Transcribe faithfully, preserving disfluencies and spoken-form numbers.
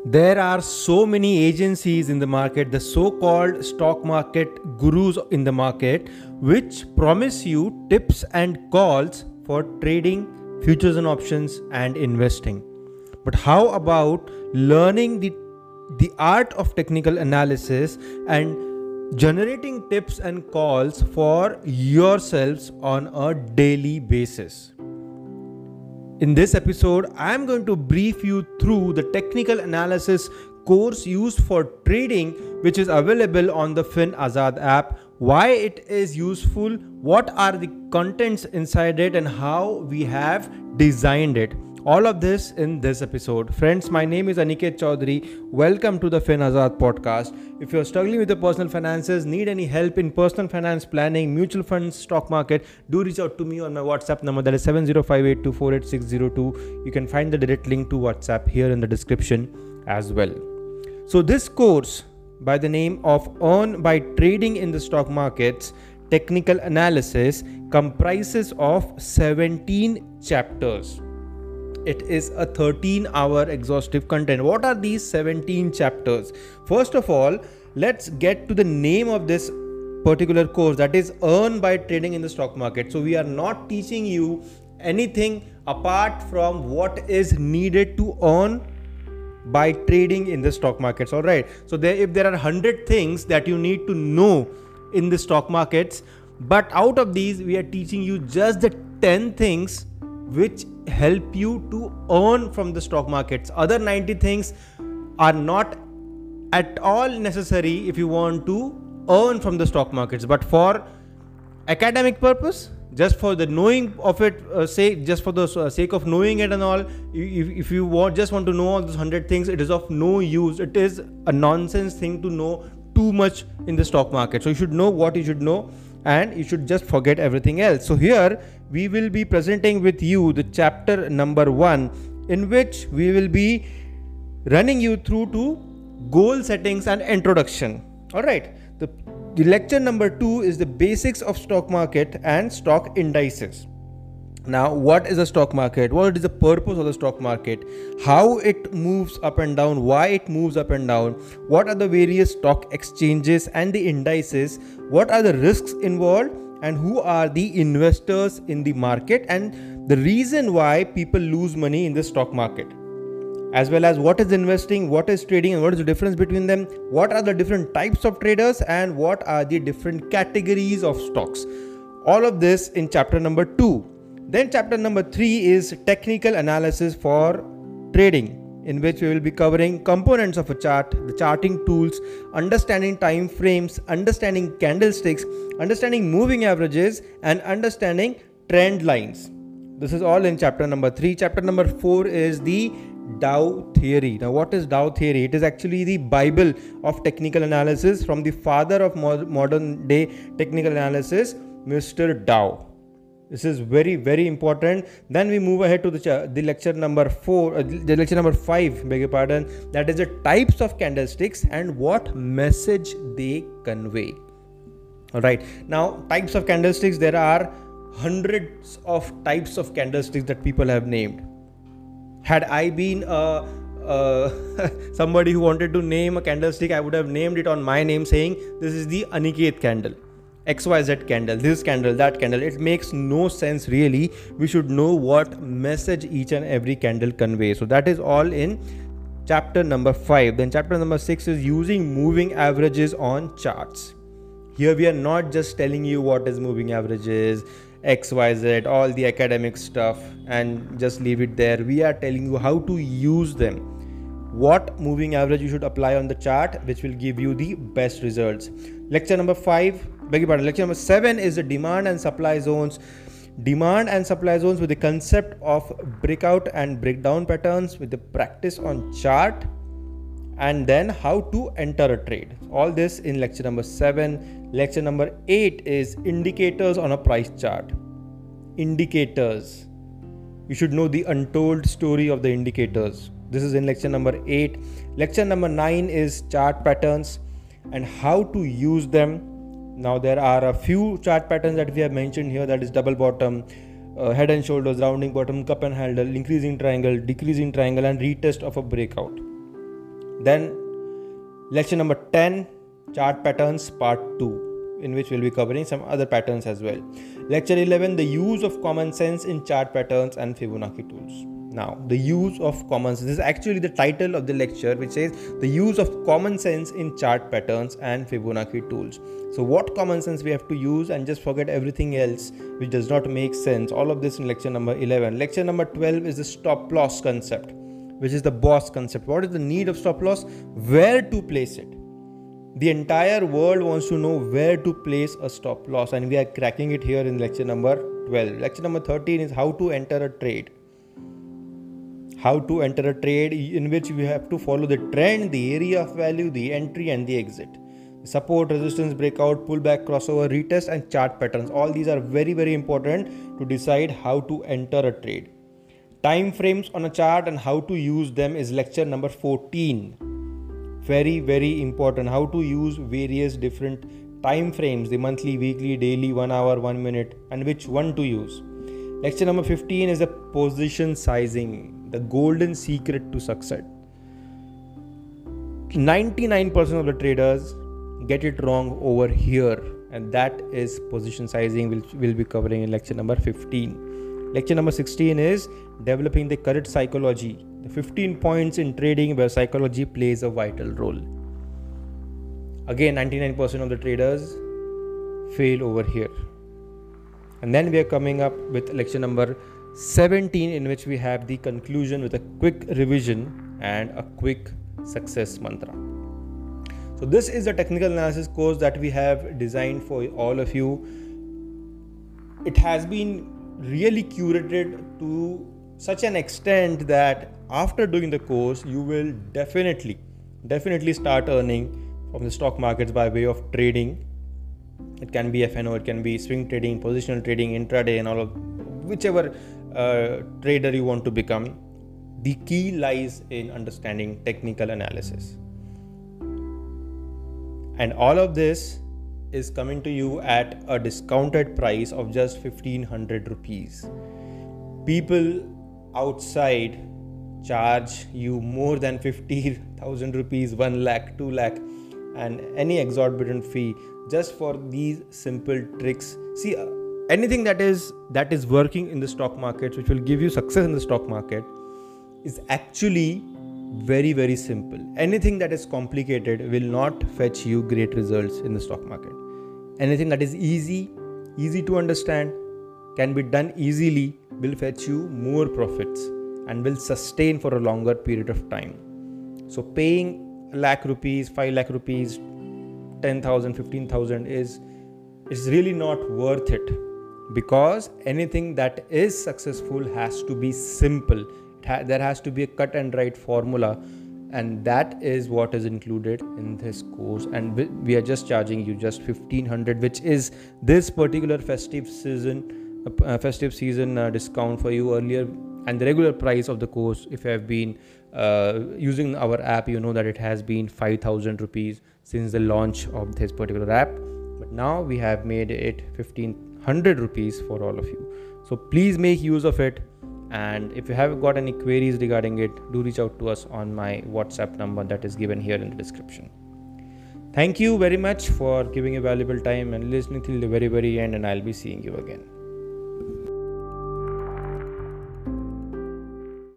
There are so many agencies in the market, the so-called stock market gurus in the market, which promise you tips and calls for trading, futures and options, and investing. But how about learning the, the art of technical analysis and generating tips and calls for yourselves on a daily basis? In this episode, I am going to brief you through the technical analysis course used for trading, which is available on the FinAzad app, why it is useful, what are the contents inside it, and how we have designed it. All of this in this episode. Friends, my name is Aniket Chaudhary. Welcome to the FinAzad podcast. If you're struggling with your personal finances, need any help in personal finance planning, mutual funds, stock market, do reach out to me on my WhatsApp number, that is seven zero five eight two four eight six zero two. You can find the direct link to WhatsApp here in the description as well. So this course by the name of Earn by Trading in the Stock Markets Technical Analysis comprises of seventeen chapters. It is a thirteen hour exhaustive content. What are these seventeen chapters? First of all, let's get to the name of this particular course, that is Earn by Trading in the Stock Market. So we are not teaching you anything apart from what is needed to earn by trading in the stock markets. All right. So there, if there are one hundred things that you need to know in the stock markets, but out of these, we are teaching you just the ten things which help you to earn from the stock markets. Other ninety things are not at all necessary if you want to earn from the stock markets, but for academic purpose, just for the knowing of it, uh, say just for the uh, sake of knowing it and all, if, if you want just want to know all those one hundred things, it is of no use. It is a nonsense thing to know too much in the stock market. So you should know what you should know, and you should just forget everything else. So here we will be presenting with you the chapter number one, in which we will be running you through to goal settings and introduction. All right. The, the lecture number two is the basics of stock market and stock indices. Now, what is a stock market? What is the purpose of the stock market? How it moves up and down? Why it moves up and down? What are the various stock exchanges and the indices? What are the risks involved? And who are the investors in the market? And the reason why people lose money in the stock market. As well as what is investing, what is trading, and what is the difference between them? What are the different types of traders? And what are the different categories of stocks? All of this in chapter number two. Then chapter number three is technical analysis for trading, in which we will be covering components of a chart, the charting tools, understanding time frames, understanding candlesticks, understanding moving averages, and understanding trend lines. This is all in chapter number three. Chapter number four is the Dow theory. Now, what is Dow theory? It is actually the Bible of technical analysis from the father of modern day technical analysis, Mister Dow. This is very, very important. Then we move ahead to the, ch- the lecture number four, uh, the lecture number five, beg your pardon. That is the types of candlesticks and what message they convey. All right. Now, types of candlesticks, there are hundreds of types of candlesticks that people have named. Had I been uh, uh, somebody who wanted to name a candlestick, I would have named it on my name, saying this is the Aniket candle, X Y Z candle, this candle, that candle. It makes no sense really. We should know what message each and every candle conveys. So that is all in chapter number five. Then chapter number six is using moving averages on charts. Here we are not just telling you what is moving averages, X Y Z, all the academic stuff, and just leave it there. We are telling you how to use them. What moving average you should apply on the chart, which will give you the best results. Lecture number five, beg your pardon, lecture number seven is the demand and supply zones. Demand and supply zones with the concept of breakout and breakdown patterns with the practice on chart, and then how to enter a trade. All this in lecture number seven. Lecture number eight is indicators on a price chart. Indicators. You should know the untold story of the indicators. This is in lecture number eight. Lecture number nine is chart patterns and how to use them. Now there are a few chart patterns that we have mentioned here, that is double bottom, uh, head and shoulders, rounding bottom, cup and handle, increasing triangle, decreasing triangle, and retest of a breakout. Then lecture number ten, chart patterns part two, in which we'll be covering some other patterns as well. Lecture eleven, the use of common sense in chart patterns and Fibonacci tools. Now, the use of common sense, this is actually the title of the lecture, which says the use of common sense in chart patterns and Fibonacci tools. So what common sense we have to use, and just forget everything else which does not make sense. All of this in lecture number eleven. Lecture number twelve is the stop loss concept, which is the boss concept. What is the need of stop loss? Where to place it? The entire world wants to know where to place a stop loss, and we are cracking it here in lecture number twelve. Lecture number thirteen is how to enter a trade. How to enter a trade, in which we have to follow the trend, the area of value, the entry and the exit. Support, resistance, breakout, pullback, crossover, retest and chart patterns. All these are very very important to decide how to enter a trade. Time frames on a chart and how to use them is lecture number fourteen. Very very important. How to use various different time frames, the monthly, weekly, daily, one hour, one minute, and which one to use. Lecture number fifteen is the position sizing, the golden secret to success. ninety-nine percent of the traders get it wrong over here, and that is position sizing, which we'll be covering in lecture number fifteen. Lecture number sixteen is developing the correct psychology, the fifteen points in trading where psychology plays a vital role. Again, ninety-nine percent of the traders fail over here. And then we are coming up with lecture number seventeen, in which we have the conclusion with a quick revision and a quick success mantra. So this is the technical analysis course that we have designed for all of you. It has been really curated to such an extent that after doing the course, you will definitely, definitely start earning from the stock markets by way of trading. It can be F N O, it can be swing trading, positional trading, intraday, and all of whichever uh, trader you want to become. The key lies in understanding technical analysis. And all of this is coming to you at a discounted price of just fifteen hundred rupees. People outside charge you more than fifty thousand rupees, one lakh, two lakh, and any exorbitant fee just for these simple tricks. See, uh, anything that is that is working in the stock market, which will give you success in the stock market, is actually very very simple. Anything that is complicated will not fetch you great results in the stock market. Anything that is easy, easy to understand, can be done easily, will fetch you more profits and will sustain for a longer period of time. So paying a lakh rupees, five lakh rupees, ten thousand, fifteen thousand is, is really not worth it, because anything that is successful has to be simple. It ha- there has to be a cut and right formula, and that is what is included in this course. And we, we are just charging you just fifteen hundred, which is this particular festive season uh, festive season uh, discount for you earlier. And the regular price of the course, if you have been uh, using our app, you know that it has been five thousand rupees since the launch of this particular app. But now we have made it fifteen hundred rupees for all of you. So please make use of it. And if you have got any queries regarding it, do reach out to us on my WhatsApp number that is given here in the description. Thank you very much for giving a valuable time and listening till the very, very end, and I'll be seeing you again.